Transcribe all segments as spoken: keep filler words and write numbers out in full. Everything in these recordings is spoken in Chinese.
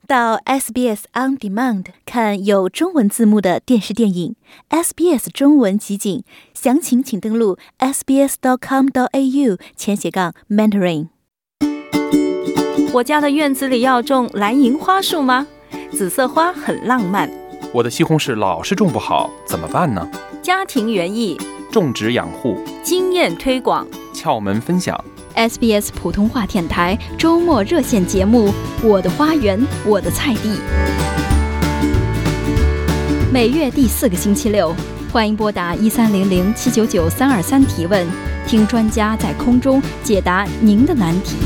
到 S B S On Demand 看有中文字幕的电视电影 S B S 中文集锦，详情请登录 s b s dot com dot a u 前斜杠 mentoring。 我家的院子里要种蓝银花树吗？紫色花很浪漫。 我的西红柿老是种不好，怎么办呢？ 家庭园艺， 种植养护， 经验推广， 窍门分享。 S B S 普通话电台周末热线节目《我的花园，我的菜地》，每月第四个星期六，欢迎拨打一三零零七九九三二三提问，听专家在空中解答您的难题。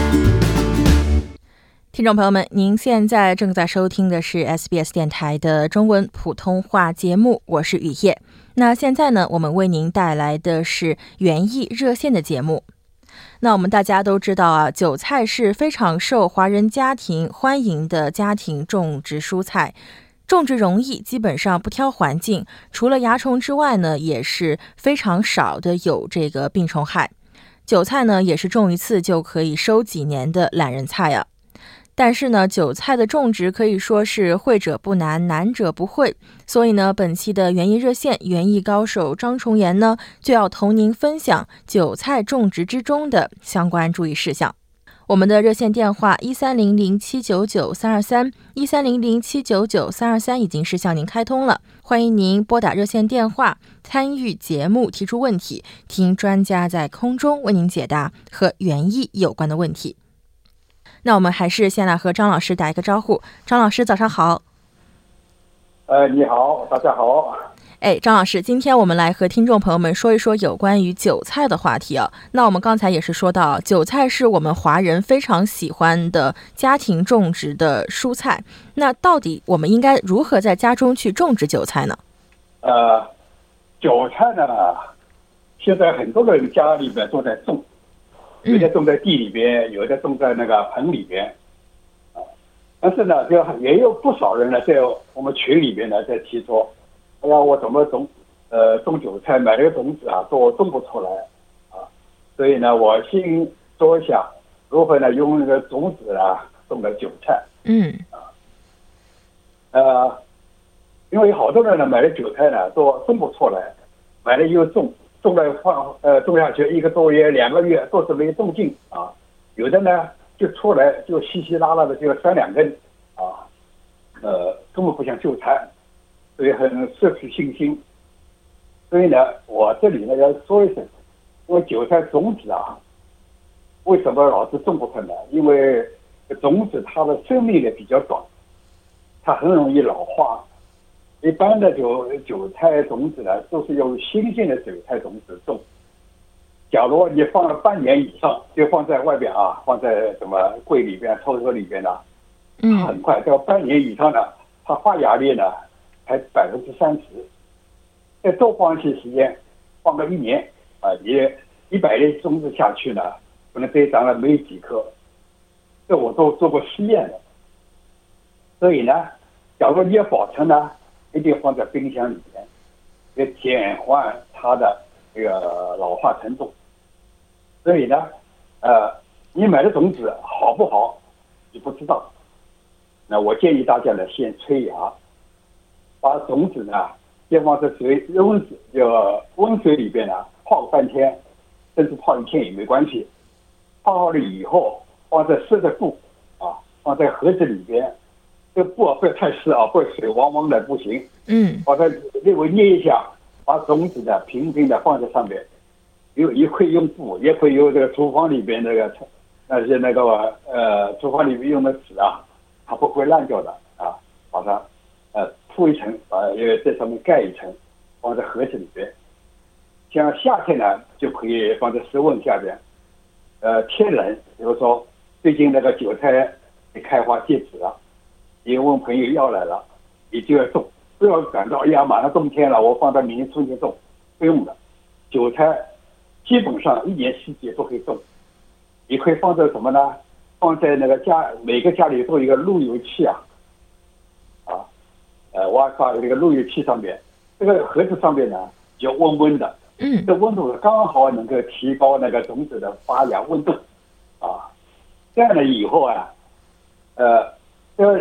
听众朋友们，您现在正在收听的是 S B S 电台的中文普通话节目，我是雨夜。那现在呢，我们为您带来的是园艺热线的节目。那我们大家都知道啊，韭菜是非常受华人家庭欢迎的家庭种植蔬菜，种植容易，基本上不挑环境，除了蚜虫之外呢，也是非常少的有这个病虫害。韭菜呢，也是种一次就可以收几年的懒人菜啊。但是呢，韭菜的种植可以说是会者不难，难者不会。所以呢，本期的园艺热线园艺高手张崇岩呢，就要同您分享韭菜种植之中的相关注意事项。我们的热线电话一三零零七九九三二三一三零零七九九三二三已经是向您开通了，欢迎您拨打热线电话参与节目，提出问题，听专家在空中为您解答和园艺有关的问题。那我们还是先来和张老师打一个招呼。张老师早上好。 呃，你好，大家好。 哎，张老师，今天我们来和听众朋友们说一说有关于韭菜的话题啊。那我们刚才也是说到，韭菜是我们华人非常喜欢的家庭种植的蔬菜。那到底我们应该如何在家中去种植韭菜呢？ 呃，韭菜呢，现在很多人家里边都在种。有的种在地里边，有的种在那个盆里边，啊，但是呢，就也有不少人呢，在我们群里边呢，在提出，哎呀，我怎么种，呃，种韭菜买了个种子啊，说我种不出来，啊，所以呢，我先说一下如何呢用那个种子啊种的韭菜， 嗯， 啊，呃，因为好多人呢买了韭菜呢，都种不出来，买了又种。种了放呃种下去一个多月两个月都是没种进啊，有的呢就出来就稀稀拉拉的就三两根啊，呃根本不像韭菜，所以很失去信心。所以呢，我这里呢要说一声，因为韭菜种子啊，为什么老是种不出来？因为种子它的生命力比较短，它很容易老化。一般的韭韭菜种子呢，都是用新鲜的韭菜种子种。假如你放了半年以上，就放在外边啊，放在什么柜里边、抽屉里边呢， 嗯， 很快到半年以上呢，它发芽率呢才百分之三十。再多放一些时间，放个一年啊，你一百粒种子下去呢，可能再长了没几颗。这我都做过实验的。所以呢，假如你要保存呢，一定放在冰箱里面，来减缓它的这个老化程度。所以呢，呃，你买的种子好不好，你不知道。那我建议大家呢，先催芽，把种子呢先放在水温水就温水里边呢泡半天，甚至泡一天也没关系。泡好了以后，放在湿的布啊，放在盒子里边。这个布啊不要太湿啊，不然水汪汪的不行。 嗯， 把它略微捏一下，把种子呢平平的放在上面。有也可以用布，也可以用这个厨房里边那个那些那个呃厨房里面用的纸啊，它不会烂掉的啊。把它呃铺一层，把因为在上面盖一层，放在盒子里边。像夏天呢，就可以放在室温下边。呃，天冷，比如说最近那个韭菜开花结籽了。你问朋友要来了，你就要种，不要赶到哎呀马上冬天了，我放到明年春天种，不用的。韭菜基本上一年四季都可以种，你可以放在什么呢？放在那个家，每个家里都有一个路由器啊，啊，呃，挖发这个路由器上面，这个盒子上面呢就温温的， 嗯， 这温度刚好能够提高那个种子的发芽温度，啊，这样了以后啊，呃，这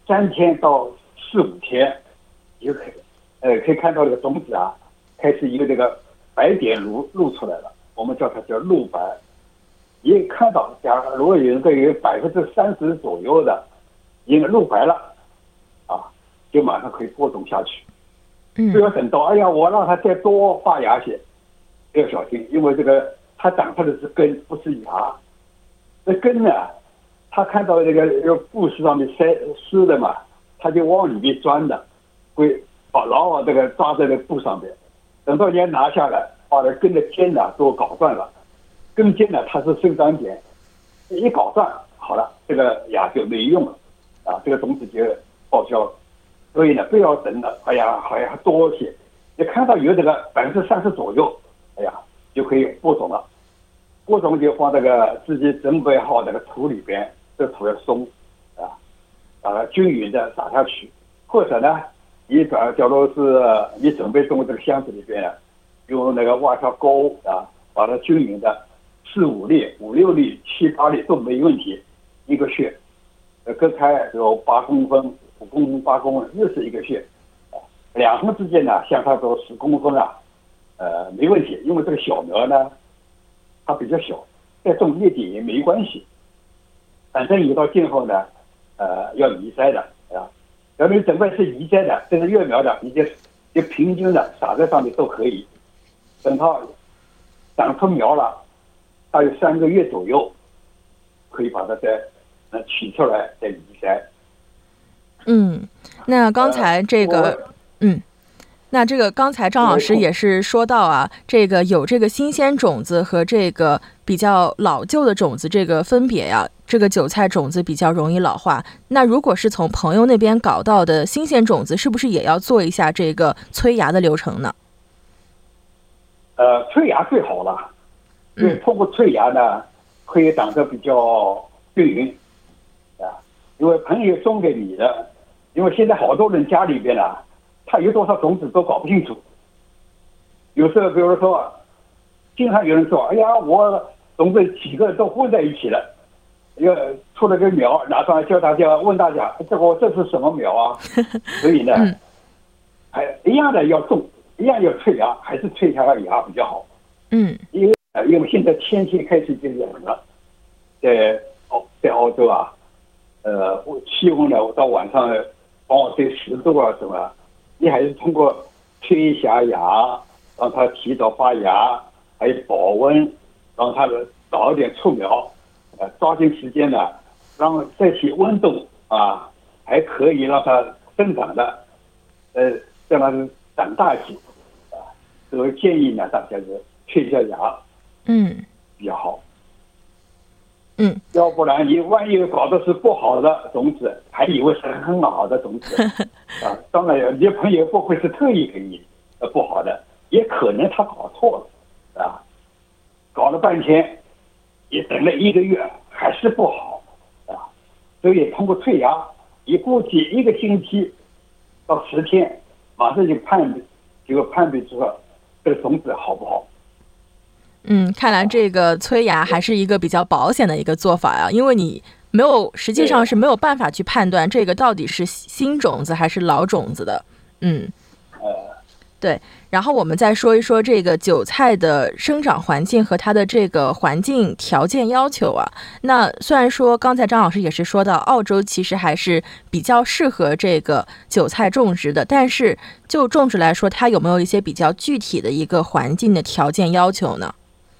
三天到四五天，就可以呃可以看到这个种子啊，开始一个这个白点露露出来了，我们叫它叫露白。也看到，假如果有一个有百分之三十左右的已经露白了，啊，就马上可以播种下去。 嗯， 不要等到哎呀，我让它再多发芽些，要小心，因为这个它长出的是根，不是芽。那根呢，它看到这个这个布丝上面塞湿的嘛，它就往里面钻的，会把牢牢这个抓在这个布上面。等到你拿下来，把这根的尖呢都搞断了，根尖呢它是生长点，一搞断好了，这个芽就没用了，啊，这个种子就报销了。所以呢，不要等了，哎呀，好像多些，你看到有这个百分之三十左右，哎呀，就可以播种了。播种就放这个自己准备好那个土里边，这土要松，啊，把它均匀的撒下去。或者呢，你把假如是你准备种这个箱子里边呢，用那个挖条沟啊，把它均匀的四五粒、五六粒、七八粒都没问题，一个穴，呃，隔开有八公分。五公分、八公分，又是一个穴，啊，两横之间呢，相差到十公分啊，呃，没问题，因为这个小苗呢，它比较小，再种一点也没关系，反正有到今后呢，呃，要移栽的啊，要你准备是移栽的，这个幼苗的，你就就平均的撒在上面都可以，等它长出苗了，大约三个月左右，可以把它再呃取出来再移栽。 嗯，那刚才这个，呃、嗯，那这个刚才张老师也是说到啊，这个有这个新鲜种子和这个比较老旧的种子这个分别呀、啊，这个韭菜种子比较容易老化。那如果是从朋友那边搞到的新鲜种子，是不是也要做一下这个催芽的流程呢？ 呃，催芽最好了，因为通过催芽呢，可以长得比较均匀啊。因为朋友送给你的。因为现在好多人家里边啊，他有多少种子都搞不清楚。有时候，比如说，经常有人说：“哎呀，我种子几个都混在一起了，要出了个苗，拿上来叫大家问大家，这个这是什么苗啊？”所以呢，还一样的要种，一样要催芽，还是催下来芽比较好。 嗯， 因为因为现在天气开始就冷了，在澳在澳洲啊，呃，气温呢到晚上。往往对十度啊什么，你还是通过催下芽，让它提早发芽，还有保温，让它早一点出苗，呃，抓紧时间呢，让这些温度啊，还可以让它生长的，呃，让它长大些，啊，所以建议呢，大家是催下芽， 嗯， 比较好。 嗯， 要不然你万一搞的是不好的种子，还以为是很好的种子啊！当然，你朋友不会是特意给你呃不好的，也可能他搞错了啊，搞了半天，也等了一个月还是不好啊！所以通过催芽，你估计一个星期到十天，马上就判就判别出这个种子好不好。 嗯，看来这个催芽还是一个比较保险的一个做法呀、啊，因为你没有，实际上是没有办法去判断这个到底是新种子还是老种子的。嗯，对。然后我们再说一说这个韭菜的生长环境和它的这个环境条件要求啊。那虽然说刚才张老师也是说到，澳洲其实还是比较适合这个韭菜种植的，但是就种植来说，它有没有一些比较具体的一个环境的条件要求呢？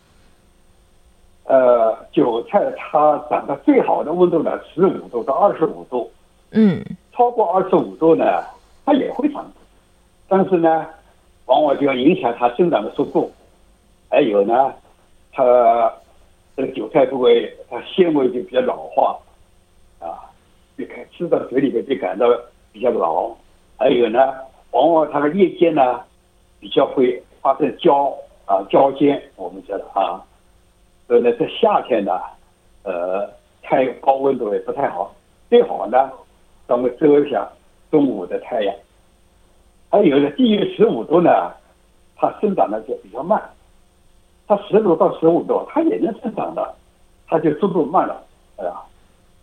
呃，韭菜它长得最好的温度呢，十五度到二十五度。 嗯， 超过二十五度呢，它也会长，但是呢，往往就要影响它生长的速度。还有呢，它这个韭菜部位它纤维就比较老化，啊，就看吃到嘴里面就感到比较老。还有呢，往往它的叶尖呢比较会发生焦啊焦尖，我们知道啊。所以呢，在夏天呢，呃，太高温度也不太好，最好呢，咱们遮一下中午的太阳。还有的低于十五度呢，它生长的就比较慢。它十度到十五度，它也能生长的，它就速度慢了，啊。还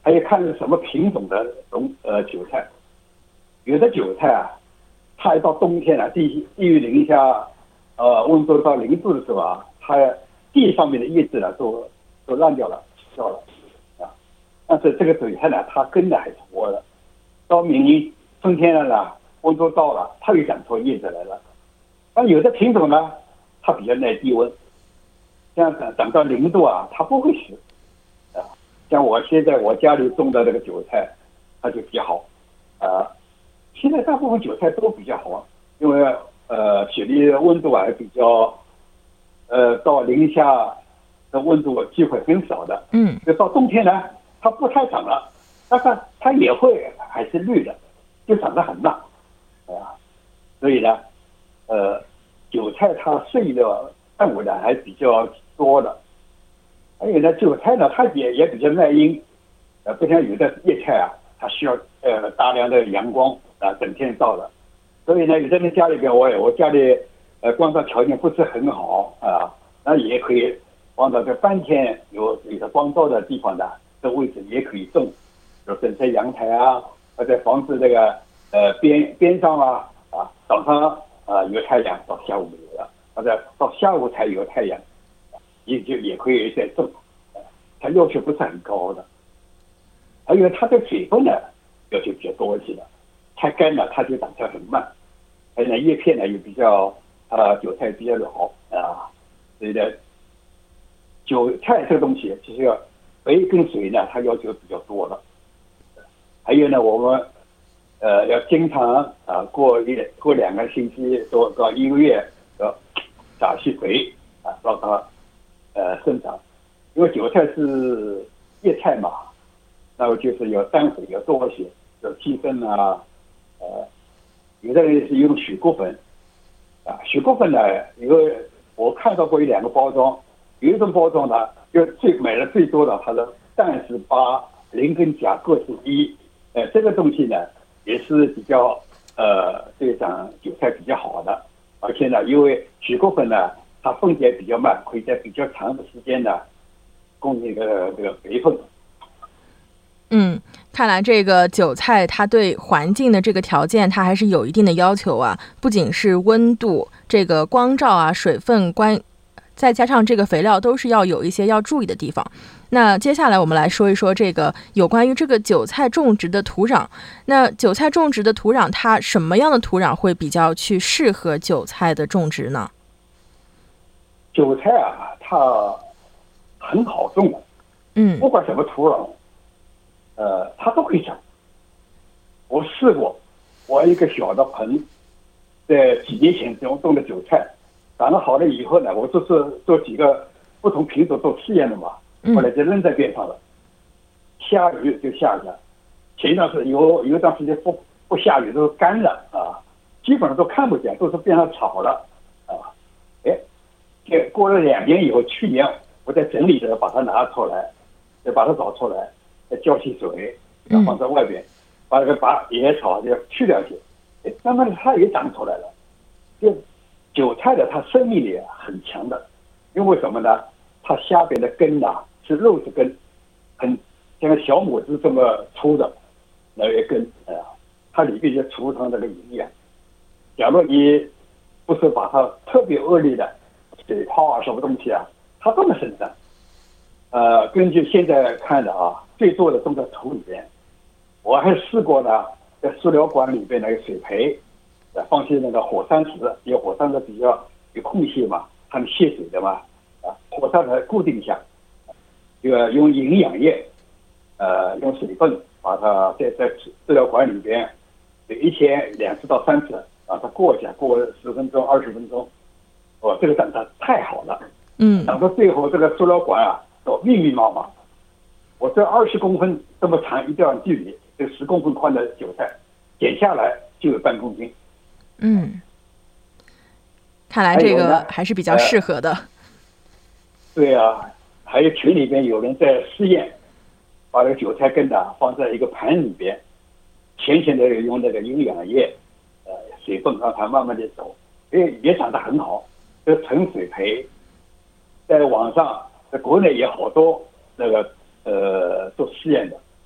还有看是什么品种的种呃韭菜。有的韭菜啊，它一到冬天啊，地地域零下呃温度到零度的时候啊，它地上面的叶子呢都都烂掉了、死掉了啊。但是这个韭菜呢，它根呢还是活的。到明年春天了呢，温度到了，它又长出叶子来了。但有的品种呢，它比较耐低温，像长长到零度啊，它不会死啊。像我现在我家里种的这个韭菜，它就比较好啊。现在大部分韭菜都比较好，因为呃雪梨的温度啊比较呃到零下的温度机会很少的， 嗯， 就到冬天呢，它不太长了，但是它也会还是绿的，就长得很慢啊。所以呢，呃，韭菜它适应的范围呢还比较多的，还有呢，韭菜呢它也也比较耐阴，呃，不像有的叶菜啊，它需要呃大量的阳光啊，整天照的。所以呢，有的人家里边，我我家里呃光照条件不是很好啊，那也可以放到这半天有有的光照的地方呢，这位置也可以种，就整在阳台啊，或者房子这个呃边边上啊啊，早上啊有太阳，到下午没有了，或者到下午才有太阳，也就也可以再种，它要求不是很高的。还有它的水分呢要求比较多一些的，太干了它就长得很慢，还有呢叶片呢也比较呃韭菜比较老啊，所以呢韭菜这个东西就是要肥跟水呢它要求比较多的。还有呢我们呃要经常啊过一过两个星期多到一个月要撒些肥啊让它呃生长，因为韭菜是叶菜嘛。那么就是要氮肥要多一些，有鸡粪啊，呃，有的人是用雪骨粉，啊，雪骨粉呢，因为我看到过一两个包装，有一种包装呢，就最买的最多的，它的氮是八，磷跟钾各是一，呃，这个东西呢也是比较呃对长韭菜比较好的，而且呢，因为雪骨粉呢，它分解比较慢，可以在比较长的时间呢供应这个这个肥分。 嗯，看来这个韭菜它对环境的这个条件它还是有一定的要求啊，不仅是温度、这个光照啊、水分关，再加上这个肥料都是要有一些要注意的地方。那接下来我们来说一说这个有关于这个韭菜种植的土壤。那韭菜种植的土壤，它什么样的土壤会比较去适合韭菜的种植呢？ 韭菜啊，它很好种的， 嗯， 不管什么土壤。呃，它都可以长。我试过，我一个小的盆，在几年前种种的韭菜，长得好了以后呢，我就是做几个不同品种做试验的嘛，后来就扔在边上了。下雨就下雨了，前一段是有有一段时间不不下雨都干了啊，基本上都看不见，都是变成草了啊。哎，这过了两年以后，去年我在整理着把它拿出来，再把它找出来。再浇些水，然后放在外边，把那个把野草就去掉些，哎，慢慢的它也长出来了。就韭菜的它生命力很强的，因为什么呢？它下边的根呐、啊、是肉质根，很像小拇指这么粗的那一根啊、呃，它里面就储藏这个营养。假如你不是把它特别恶劣的水泡啊什么东西啊，它都能生长。呃，根据现在看的啊。最多的种在土里边，我还试过呢，在塑料管里边那个水培，放些那个火山石，因为火山石比较有空隙嘛，它们泄水的嘛，啊，火山石固定一下，这个用营养液，呃，用水分把它在在塑料管里边，一天两次到三次，把它过一下，过十分钟、二十分钟，哦，这个长得太好了， 嗯， 长到最后这个塑料管啊，都密密麻麻。我这二十公分这么长一段距离，这十公分宽的韭菜，剪下来就有半公斤。 嗯，看来这个还是比较适合的。 呃、对啊，还有群里边有人在试验，把这个韭菜根呢放在一个盘里边，浅浅的用那个营养液，呃，水分让它慢慢的走，也也长得很好。这纯水培，在网上，在国内也好多那个。呃，做试验的，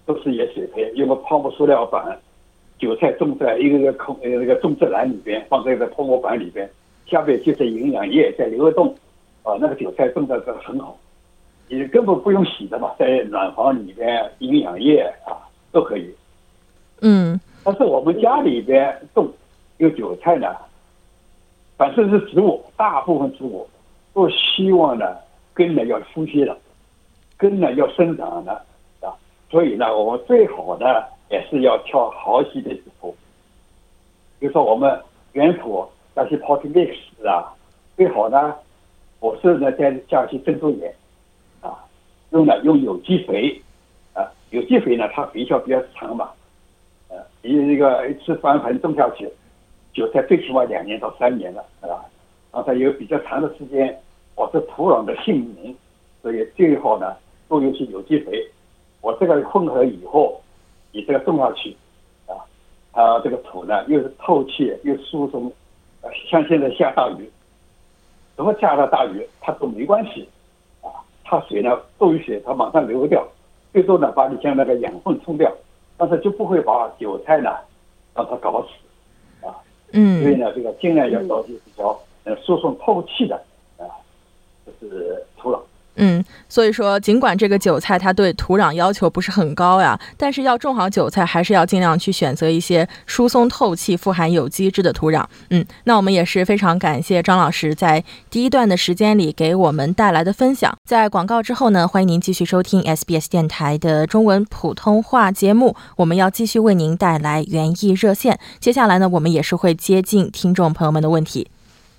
都是以水培，用个泡沫塑料板，韭菜种在一个个空呃那个种植篮里边，放在这个泡沫板里边，下面就是营养液在流动，啊，那个韭菜种的这很好，你根本不用洗的嘛，在暖房里边营养液啊都可以。 嗯， 但是我们家里边种这个韭菜呢，反正是植物，大部分植物都希望呢根呢要出息了，根呢要生长了啊，所以呢我们最好的也是要挑好些的植物，比如说我们原圃那些 potting mix 啊，最好呢我是呢再加些珍珠岩啊，用呢用有机肥啊，有机肥呢它肥效比较长嘛，呃，你这个一次翻盆种下去，韭菜最起码两年到三年了，是吧？然后它有比较长的时间保持土壤的性能，所以最好呢多用些有机肥。我这个混合以后，你这个种下去啊，它这个土呢又是透气又疏松，像现在下大雨，什么下了大雨它都没关系啊，它水呢多余水它马上流掉，最多呢把你将那个养分冲掉，但是就不会把韭菜呢让它搞死啊。 嗯， 所以呢这个尽量要找些比较呃输送透气的啊，就是土壤。 嗯，所以说尽管这个韭菜它对土壤要求不是很高呀，但是要种好韭菜还是要尽量去选择一些疏松透气、富含有机质的土壤。嗯，那我们也是非常感谢张老师在第一段的时间里给我们带来的分享。在广告之后呢，欢迎您继续收听 S B S 电台的中文普通话节目，我们要继续为您带来园艺热线。接下来呢，我们也是会接近听众朋友们的问题。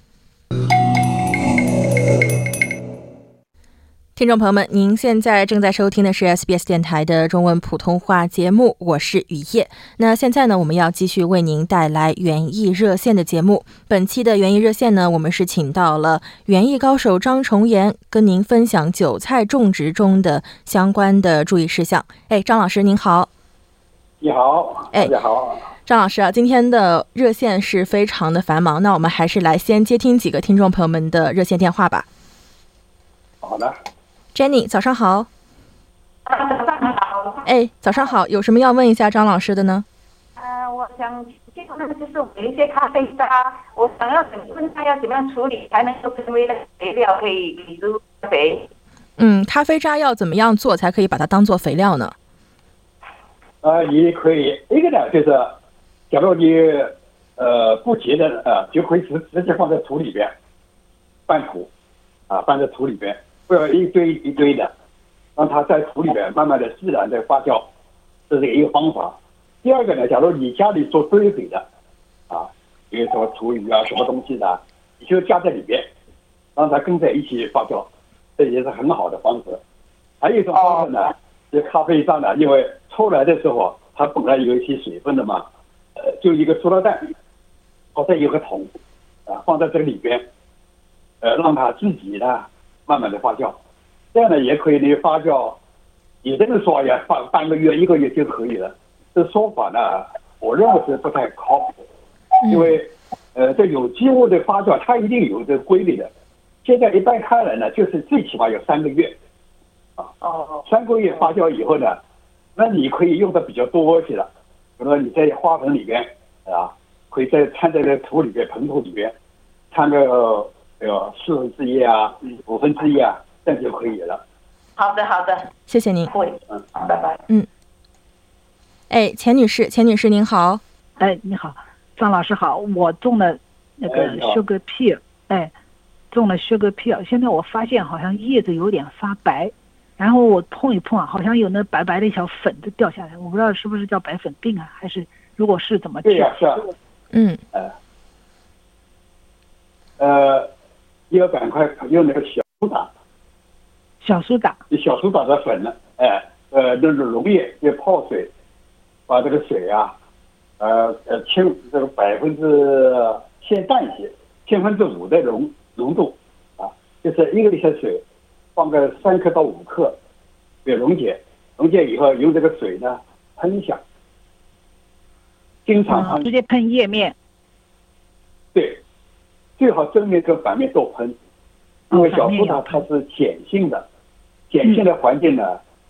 听众朋友们，您现在正在收听的是 S B S 电台的中文普通话节目，我是雨夜。那现在呢，我们要继续为您带来园艺热线的节目。本期的园艺热线呢，我们是请到了园艺高手张崇岩，跟您分享韭菜种植中的相关的注意事项。哎，张老师您好。 你好，大家好。 张老师啊，今天的热线是非常的繁忙，那我们还是来先接听几个听众朋友们的热线电话吧。 好的。 Jenny， 早上好。 早上好。 哎，早上好，有什么要问一下张老师的呢？ 呃，我想这个就是我有一些咖啡渣，我想要问他要怎么样处理才能够成为了肥料，可以给猪肥。 嗯，咖啡渣要怎么样做才可以把它当做肥料呢？ 呃，你可以一个呢，就是假如你呃不急的啊、呃，就可以直直接放在土里边，拌土啊，拌在土里边。不要一堆一堆的，让它在土里面慢慢的自然的发酵，这是一个方法。第二个呢，假如你家里做堆肥的啊，比如说厨余啊什么东西的，你就加在里边，让它跟在一起发酵，这也是很好的方式。还有一种方式呢，这咖啡渣呢，因为抽来的时候它本来有一些水分的嘛，呃，就一个塑料袋，或者有个桶啊，放在这个里边，呃，让它自己呢慢慢的发酵，这样呢也可以呢发酵。有的人说呀，放半个月、一个月就可以了，这说法呢，我认为是不太靠谱，因为呃，这有机物的发酵它一定有这规律的。现在一般看来呢，就是最起码有三个月，啊，三个月发酵以后呢，那你可以用的比较多些了，比如说你在花盆里边啊，可以再掺在这土里边、盆土里边，掺个。呃，四分之一啊，五分之一啊，这样就可以了。 好的，好的， 谢谢您。 会，嗯，拜拜。 嗯，哎，钱女士，钱女士您好。 哎，你好，张老师好。我种了那个 sugar pea， 哎，种了 sugar pea， 现在我发现好像叶子有点发白，然后我碰一碰啊，好像有那白白的小粉子掉下来，我不知道是不是叫白粉病啊，还是如果是怎么治？ 对呀，是啊。 嗯。 呃。呃。要赶快用那个小苏打， 小苏打， 小苏打的粉呢，哎，呃，那种溶液要泡水，把这个水啊，呃呃，千这个百分之先淡一些，千分之五的浓浓度啊，就是一个litro水，放个三克到五克，给溶解，溶解以后用这个水呢喷一下，经常喷， 直接喷叶面， 对。最好正面跟反面都喷，因为小苏打它是碱性的，碱性的环境呢，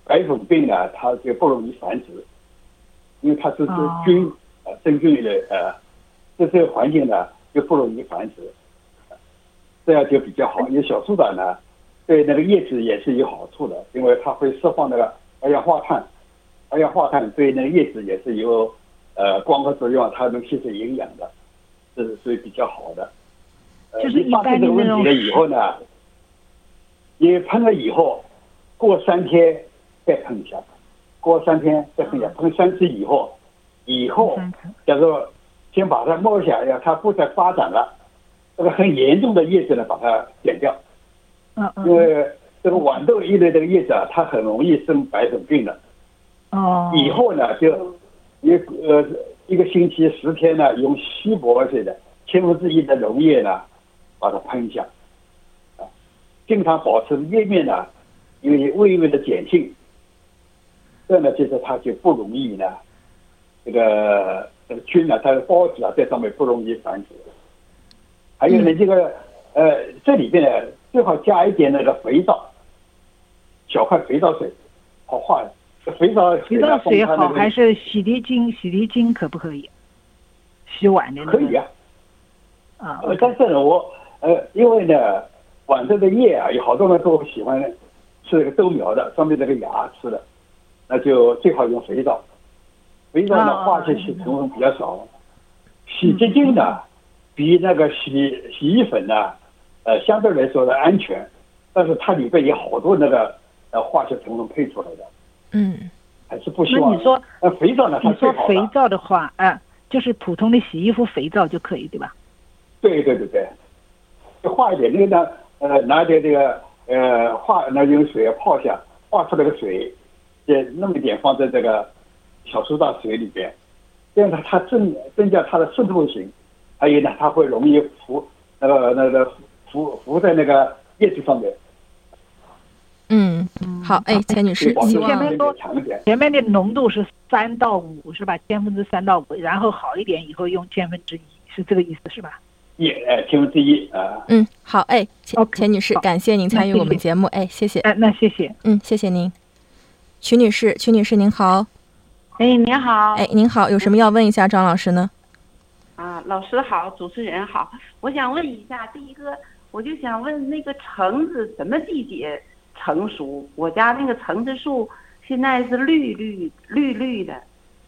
白粉病呢，它就不容易繁殖，因为它是是菌啊、呃、真菌的呃，在这个环境呢就不容易繁殖，这样就比较好。因为小苏打呢，对那个叶子也是有好处的，因为它会释放那个二氧化碳，二氧化碳对那个叶子也是有呃光合作用，它能吸收营养的，这是所以比较好的。呃、 就是一般的这个问题了以后呢，你喷了以后，过三天再喷一下，过三天再喷一下，喷三次以后，以后假如先把它摸一下，要它不再发展了，这个很严重的叶子呢，把它剪掉。 嗯嗯。 因为这个豌豆一类这个叶子啊，它很容易生白粉病的。 哦。 以后呢，就一呃一个星期十天呢，用稀薄些的千分之一的溶液呢，把它喷一下，啊，经常保持叶面呢，因为微微的碱性，这样呢，就是它就不容易呢，这个这个菌呢，它的孢子啊，在上面不容易繁殖。还有呢，这个呃，这里边呢，最好加一点那个肥皂，小块肥皂水，好化。肥皂肥皂水好还是洗涤精？洗涤精可不可以？洗碗的、那个、 可以啊。 啊， 呃，但是呢，我呃，因为呢，豌豆的叶啊，有好多人都喜欢吃这个豆苗的，上面这个芽吃的，那就最好用肥皂。肥皂呢，化学性成分比较少，洗洁精呢，比那个洗洗衣粉呢，呃，相对来说的安全，但是它里边有好多那个呃化学成分配出来的。 嗯， 还是不希望。 那你说， 那肥皂呢？ 你说肥皂的话，啊、呃，就是普通的洗衣服肥皂就可以，对吧？ 对对对对，就化一点那个呢，呃，拿点这个呃化，那用水泡一下，化出来的水，也那么一点放在这个小苏打水里边，这样它它增增加它的渗透性，还有呢，它会容易浮那个那个浮浮在那个叶子上面。 嗯，好，哎，钱女士，希望前面说前面的浓度是三到五是吧？千分之三到五，然后好一点以后用千分之一，是这个意思是吧？ 也呃千分之一啊。 嗯，好，哎，钱 okay, 钱女士，感谢您参与我们节目，哎，谢谢。 哎，那谢谢。 嗯，谢谢您。曲女士，曲女士您好。 哎，您好。 哎，您好，有什么要问一下张老师呢？ 啊，老师好，主持人好，我想问一下，第一个，我就想问那个橙子什么季节成熟？我家那个橙子树现在是绿绿绿绿的。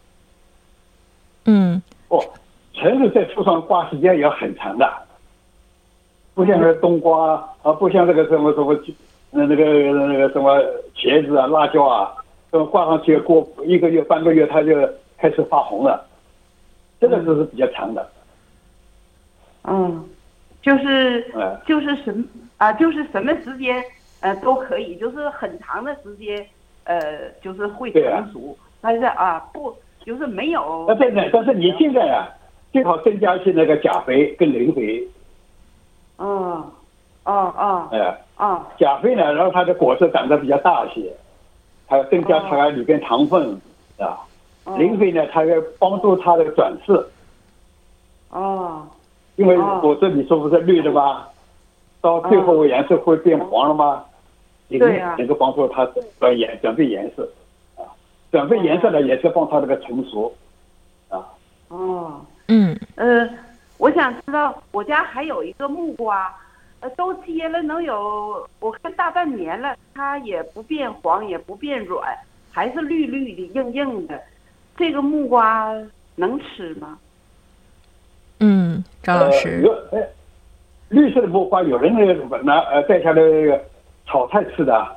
嗯。 哦，橙子在树上挂时间也很长的，不像那个冬瓜啊，不像这个什么什么，那那个那个什么茄子啊、辣椒啊，这么挂上去过一个月、半个月，它就开始发红了。这个就是比较长的。 嗯，就是、嗯、就是什么啊？就是什么时间？呃，都可以，就是很长的时间，呃，就是会成熟，啊、但是啊，不，就是没有。 但是呢，但是你现在啊，最好增加一些那个钾肥跟磷肥。 哦，哦哦。 哎。 哦。 钾肥呢，让它的果实长得比较大一些，还要增加它里边糖分啊。哦、磷肥呢，它要帮助它的转世。 哦。 因为果实你说不是绿的吗？到最后颜色会变黄了吗？磷能够帮助它转颜转变颜色，啊，转变颜色呢也是帮它这个成熟，啊。 哦。 嗯。 呃，我想知道，我家还有一个木瓜，呃，都结了能有我看大半年了，它也不变黄也不变软，还是绿绿的硬硬的，这个木瓜能吃吗？ 嗯，张老师。 呃绿色的木瓜，有人拿呃带下来炒菜吃的。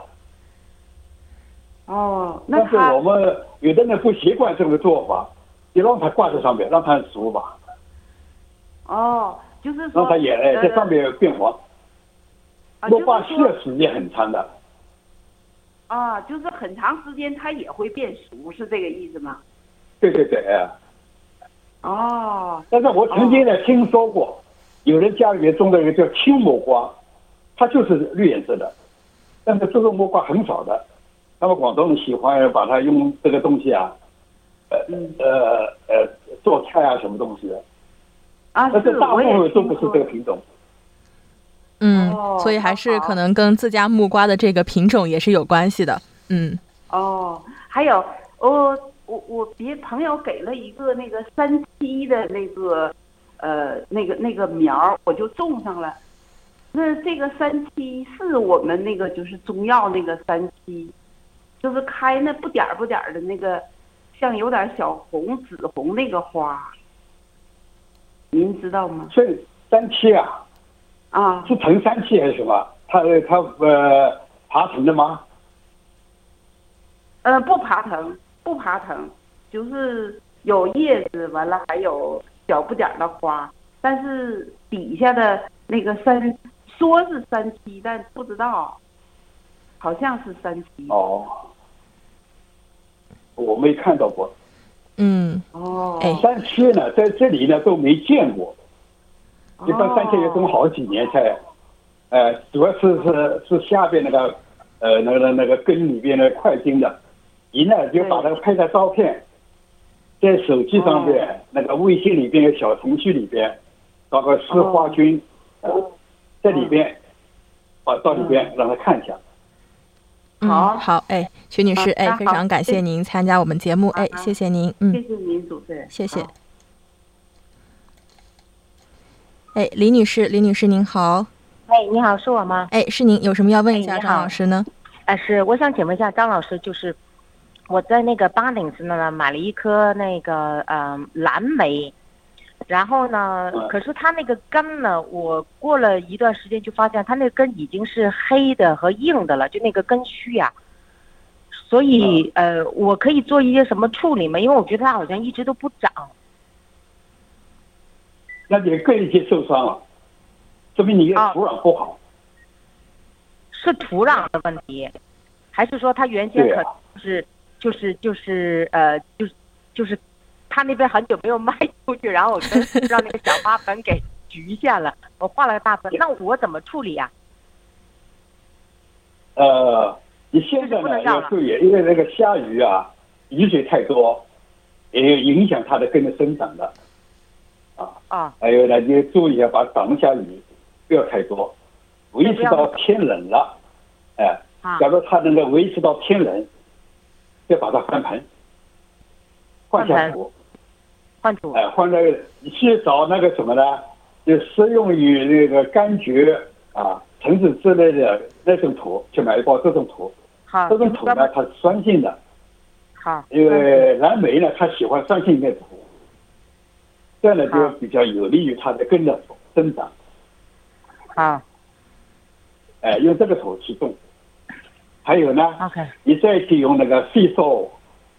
哦，那但是我们有的人不习惯这个做法，就让它挂在上面，让它熟吧。 哦，就是说让它也在上面变黄。呃、木瓜需要时间很长的。 啊，就是很长时间它也会变熟，是这个意思吗？ 对对对，哎。 哦。 但是我曾经呢、哦、听说过。有人家里面种的一个叫青木瓜，它就是绿颜色的，但是这种木瓜很少的。他们广东人喜欢把它用这个东西啊，呃呃呃做菜啊什么东西的。 啊， 但是大部分都不是这个品种。 嗯，所以还是可能跟自家木瓜的这个品种也是有关系的。嗯。 哦，还有我我我别朋友给了一个那个三七的那个呃那个那个苗，我就种上了。那这个三七是我们那个就是中药那个三七，就是开那不点儿不点儿的那个，像有点小红紫红那个花，您知道吗？ 这三七啊， 啊， 是藤三七还是什么？它它呃爬藤的吗？ 呃，不爬藤，不爬藤，就是有叶子，完了还有小不点儿的花，但是底下的那个三说是三七，但不知道，好像是三七。 哦，我没看到过。 嗯， 哦， 哎， 三七呢，在这里呢都没见过，一般三七要种好几年才，呃，主要是是是下边那个，呃，那个那个根里边的块茎的，一呢就把它拍张照片，在手机上边、哦、那个微信里边的小程序里边，搞个施花菌，哦呃、在里边，啊、哦，到里边让他看一下。 嗯、好，好，哎，徐女士，哎，非常感谢您参加我们节目， 啊、 哎，谢谢您，嗯， 谢谢您，主持人， 谢谢。哎，李女士，李女士您好。 哎，你好，是我吗？ 哎，是您，有什么要问一下张老师呢？ 哎，是，我想请问一下张老师，就是我在那个巴林斯呢买了一颗那个呃蓝莓，然后呢，可是它那个根呢，我过了一段时间就发现它那个根已经是黑的和硬的了，就那个根须呀、啊。所以呃，我可以做一些什么处理吗？因为我觉得它好像一直都不长。 那你根已经受伤了，说明你的土壤不好。哦、 是土壤的问题，还是说它原先可能是、啊、就是就是呃就是就是他那边很久没有卖出去，然后我就让那个小花盆给局下了，我画了个大盆，那我怎么处理呀、 啊？呃，你现在呢要注意，因为那个下雨啊，雨水太多，也影响它的根的生长的。啊啊！还有呢，你注意一下，把挡下雨不要太多，维持到天冷了，哎，假如它能够维持到天冷，再把它翻盆，换下土， 换土， 哎，换那个去找那个什么呢？就适用于那个柑橘啊、橙子之类的那种土，去买一包这种土。 好， 这种土呢，它是酸性的。 好， 因为蓝莓呢，它喜欢酸性的土。这样呢就比较有利于它的根的生长。 好， 哎，用这个土去种。还有呢 ，OK， 你再去用那个细瘦，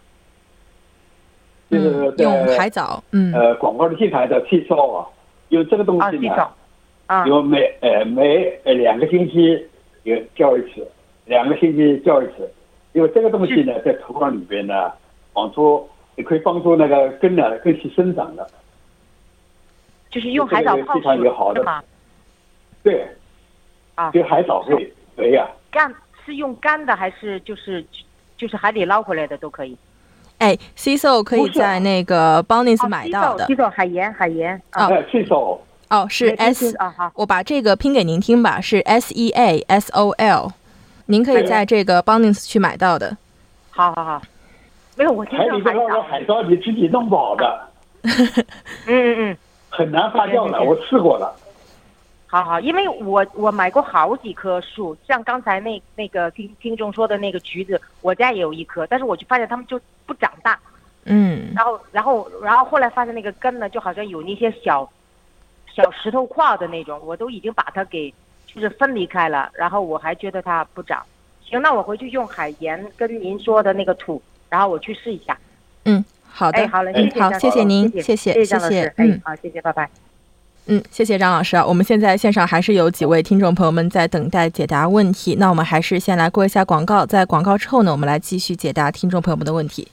就是在、嗯、用海藻，嗯， 呃，广告的地方叫细瘦啊，用这个东西呢， 啊， 有每呃每呃两个星期有浇一次，两个星期浇一次，因为这个东西呢在土壤里边呢，帮助也可以帮助那个根呢更去生长的。 就是用海藻泡水是吗？ 对，啊，用海藻会对呀。 干是用干的还是就是就是海里捞回来的都可以？ 哎 ，sea salt 可以在那个 Bunnings 买到的。 sea salt 海盐海盐啊 ，sea salt 哦是 S 啊好， 我把这个拼给您听吧，是 S E A S O L， 您可以在这个 Bunnings 去买到的。 好好好，没有我听到海藻海藻你自己弄不好的。 嗯嗯嗯。 很难发酵的，我试过了。 好好，因为我我买过好几棵树，像刚才那那个听听众说的那个橘子，我家也有一棵，但是我就发现它们就不长大。 嗯。 然后然后然后后来发现那个根呢，就好像有那些小小石头块的那种，我都已经把它给就是分离开了，然后我还觉得它不长。行，那我回去用海盐跟您说的那个土，然后我去试一下。 嗯。好的， 哎，好了，谢谢， 好，谢谢您，谢谢， 谢谢张老师，嗯，好，谢谢，拜拜。 嗯，谢谢张老师啊。我们现在线上还是有几位听众朋友们在等待解答问题，那我们还是先来过一下广告，在广告之后呢，我们来继续解答听众朋友们的问题。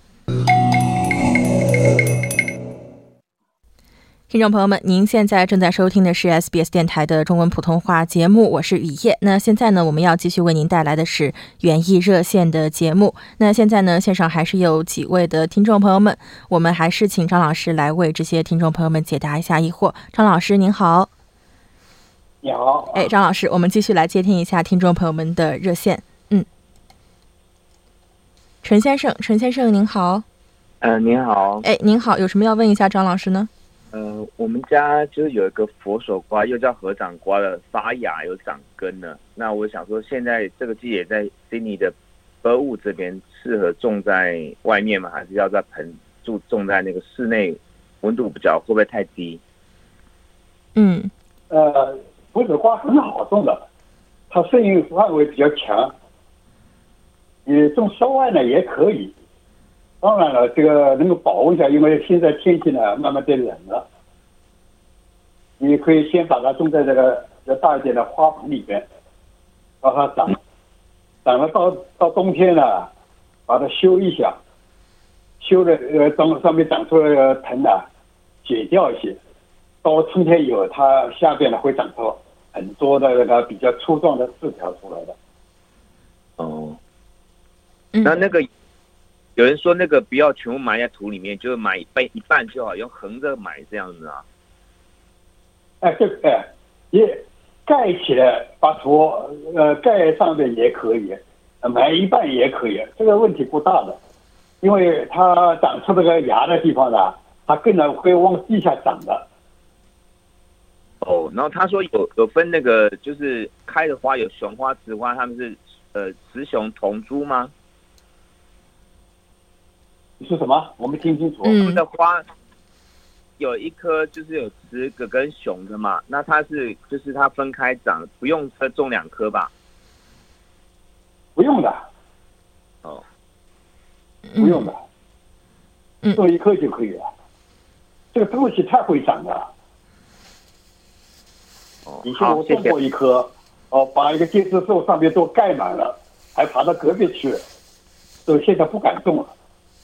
听众朋友们，您现在正在收听的是 S B S 电台的中文普通话节目，我是雨夜。那现在呢，我们要继续为您带来的是园艺热线的节目。那现在呢，线上还是有几位的听众朋友们，我们还是请张老师来为这些听众朋友们解答一下疑惑。张老师您好。 你好。 哎，张老师，我们继续来接听一下听众朋友们的热线。嗯。 陈先生，陈先生您好。 呃，您好。 哎，您好，有什么要问一下张老师呢？ 呃，我们家就是有一个佛手瓜，又叫合掌瓜的，发芽有长根了。那我想说，现在这个季节在悉尼的博物这边，适合种在外面吗？还是要在盆种种在那个室内？温度比较会不会太低？ 嗯， 呃，佛手瓜很好种的，它适应范围比较强。你种室外呢也可以。当然了，这个能够保温一下，因为现在天气呢慢慢变冷了。你可以先把它种在这个比较大一点的花盆里边，让它长，长了到到冬天呢，把它修一下，修的呃当上面长出来的藤呢，剪掉一些，到春天以后，它下边呢会长出很多的那个比较粗壮的枝条出来的。 哦，那那个。有人说那个不要全部埋在土里面，就是埋一半一半就好，用横着埋这样子啊。 哎，这个哎，也盖起来，把土呃盖上面也可以，埋一半也可以，这个问题不大的，因为它长出这个芽的地方呢，它更呢会往地下长的。 哦，然后他说有有分那个就是开的花有雄花、雌花，他们是呃雌雄同株吗？ 是什么？我没听清楚。 我们的花有一颗就是有雌个跟雄的嘛，那它是就是它分开长，不用再种两颗吧？ 不用的。 哦， 不用的， 嗯， 种一颗就可以了。这个东西太会长了。 哦， 以前我种过一颗，哦，把一个椰子树上面都盖满了，还爬到隔壁去了，所以现在不敢种了。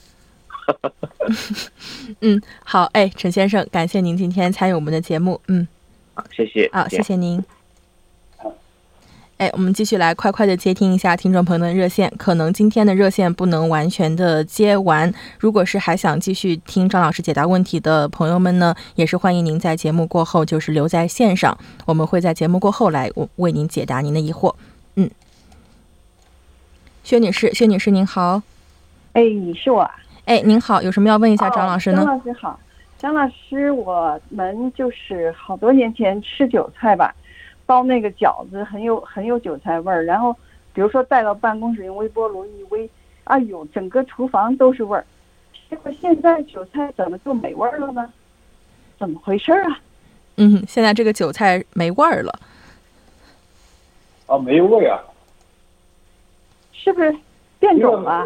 嗯，好，哎，陈先生，感谢您今天参与我们的节目，嗯， 好，谢谢， 好，谢谢您。哎，我们继续来快快的接听一下听众朋友的热线，可能今天的热线不能完全的接完，如果是还想继续听张老师解答问题的朋友们呢，也是欢迎您在节目过后就是留在线上，我们会在节目过后来为您解答您的疑惑。嗯，薛女士，薛女士您好。 哎，是我。 哎，您好，有什么要问一下张老师呢？ 哦、张老师好，张老师，我们就是好多年前吃韭菜吧，包那个饺子很有很有韭菜味儿，然后比如说带到办公室用微波炉一煨，哎呦，整个厨房都是味儿。结果现在韭菜怎么就没味儿了呢？怎么回事啊？ 嗯，现在这个韭菜没味儿了。 啊，没味啊？ 是不是变种了？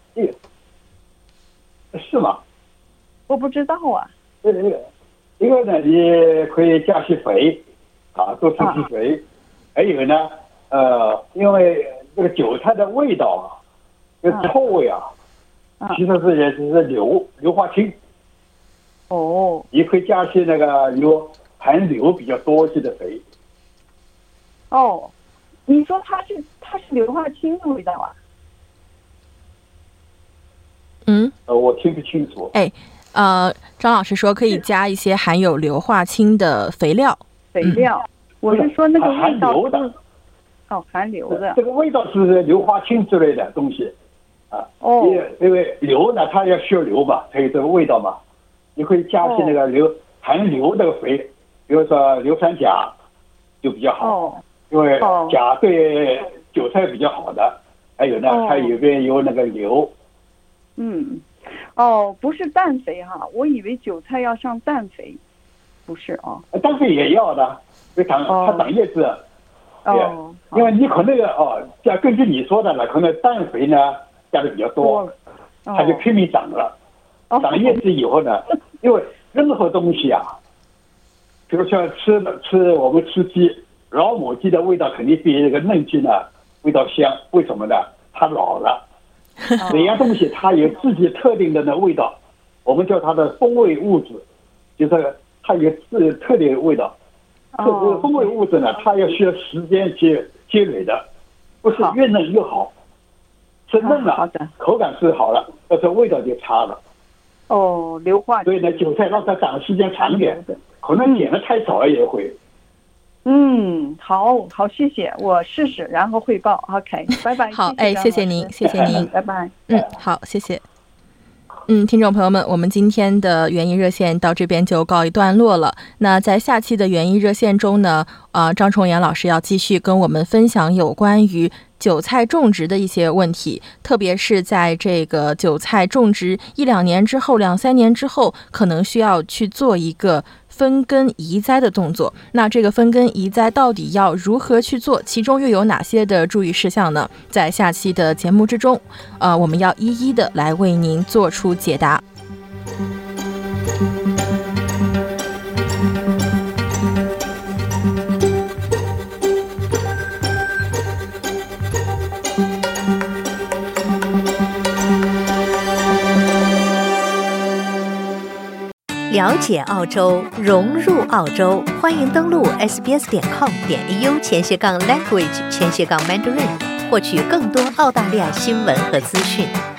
是吗？ 我不知道啊。 这个一个呢，你可以加些肥，啊，多吃些肥。啊、还有呢，呃，因为这个韭菜的味道啊，这个臭味啊，啊其实是也是硫硫化氢。 哦。 你可以加些那个有含硫比较多些的肥。 哦，你说它是它是硫化氢的味道啊？ 嗯， 呃，我听不清楚。 哎，呃，张老师说可以加一些含有硫化氢的肥料。 肥料，嗯、我是说那个味道含硫的。 哦，含硫的。 这个味道是硫化氢之类的东西，啊。 哦。 因为因为硫呢，它要需要硫嘛，才有这个味道嘛。你可以加些那个硫、哦、含硫的肥，比如说硫酸钾，就比较好。 哦。 因为钾对韭菜比较好的，还有呢， 哦、 它里边有那个硫。 嗯，哦，不是氮肥哈，我以为韭菜要上氮肥，不是啊。 氮肥也要的，因为长它长叶子。 哦。 因为你可能哦，加根据你说的呢，可能氮肥呢加的比较多，它就拼命长了。长叶子以后呢，因为任何东西啊，比如像吃吃我们吃鸡，老母鸡的味道肯定比那个嫩鸡呢味道香，为什么呢？它老了。每样东西它有自己特定的那味道，我们叫它的风味物质，就是它有自特定的味道。这个风味物质呢，它要需要时间去积累的，不是越嫩越好。吃嫩了，口感是好了，但是味道就差了。 哦，硫化。 所以呢，韭菜让它长的时间长一点，可能剪的太少也会。 嗯，好好，谢谢，我试试，然后汇报。OK， 拜拜。 好，哎，谢谢您，谢谢您， 拜拜。 嗯，好，谢谢。嗯，听众朋友们，我们今天的园艺热线到这边就告一段落了。那在下期的园艺热线中呢，呃，张崇元老师要继续跟我们分享有关于韭菜种植的一些问题，特别是在这个韭菜种植一两年之后、两三年之后，可能需要去做一个分根移栽的动作。那这个分根移栽到底要如何去做？其中又有哪些的注意事项呢？在下期的节目之中，呃，我们要一一的来为您做出解答。 了解澳洲，融入澳洲，欢迎登录 s b s 点 com 点 a u 前斜杠 language 前斜杠 mandarin， 获取更多澳大利亚新闻和资讯。